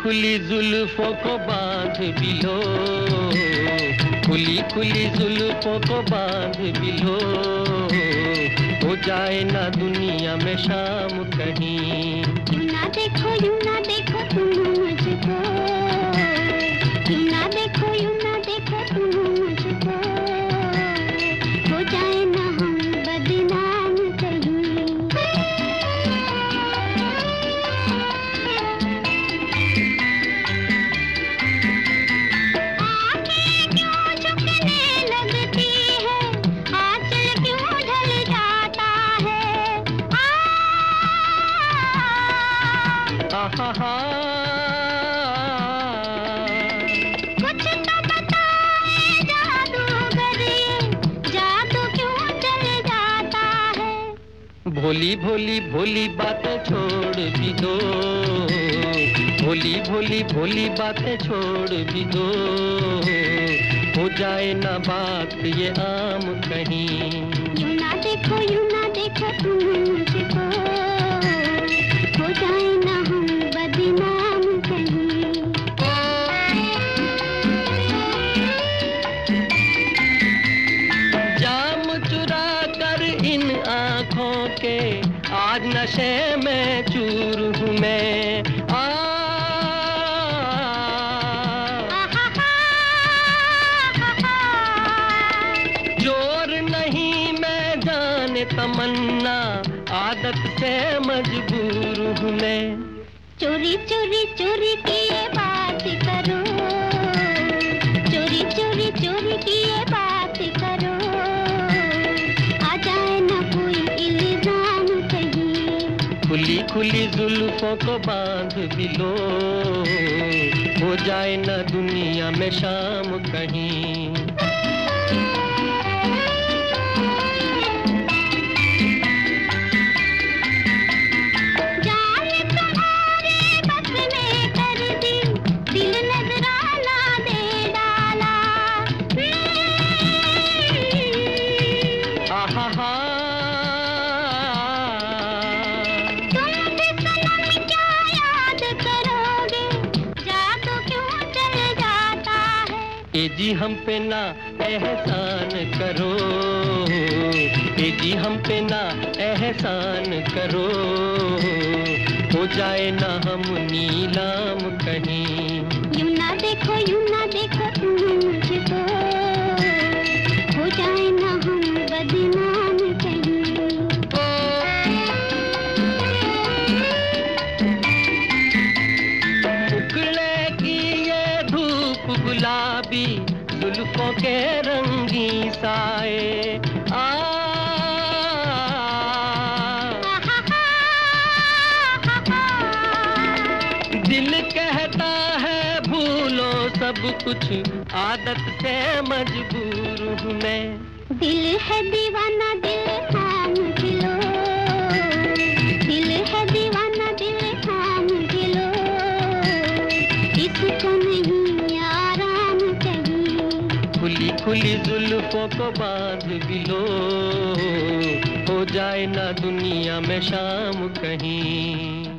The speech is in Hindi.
खुली जुल्फों को बांध भी लो, खुली खुली जुल्फों को बांध भी लो, हो जाए ना दुनिया में शाम कहीं। यूं ना देखो तुम मुझको, यूं ना देखो तुम मुझको, हो जाए ना हम बदनाम कहीं। आँखें क्यों झुकने लगती है, आँचल क्यों ढल जाता है। आहा, कुछ तो बताए जादूगर, ये जादू क्यों चल जाता है। भोली भोली भोली बातें छोड़ भी दो, भोली भोली भोली बातें छोड़ भी दो, हो जाए ना बात ये आम कहीं। यूं ना देखो तुम मुझको, हो जाए ना हम बदनाम कहीं। जाम चुरा कर इन आँखों के आज नशे में चूर हूँ मैं। जोर नहीं मैं जाने तमन्ना, आदत से मजबूर हूँ मैं। चोरी चोरी चोरी की ये बात करो, चोरी चोरी चोरी की ये बात करो, आ जाए ना कोई इल्जाम कहीं। खुली खुली जुल्फों को बांध भी लो, हो जाए ना दुनिया में शाम कहीं। जान तुम्हारे बस में कर दी, दिल नजराना दे डाला। आहा, तुम भी सनम क्या याद करोगे, जादू क्यों चल जाता है। ए जी हम पे ना एहसान करो, ए जी हम पे ना एहसान करो, हो जाए ना हम नीलाम कहीं। यूं ना देखो तुम मुझको, हो जाए ना हम बदनाम कहीं। उगलेगी ये धूप गुलाबी, जुल्फों के रंगी साए। दिल कहता है भूलो सब कुछ, आदत से मजबूर हूँ मैं। दिल है दीवाना दिल थाम के लो, दिल है दीवाना दिल थाम के लो, इसको नहीं आराम कहीं। खुली खुली जुल्फों को बांध भी लो, हो जाए ना दुनिया में शाम कहीं।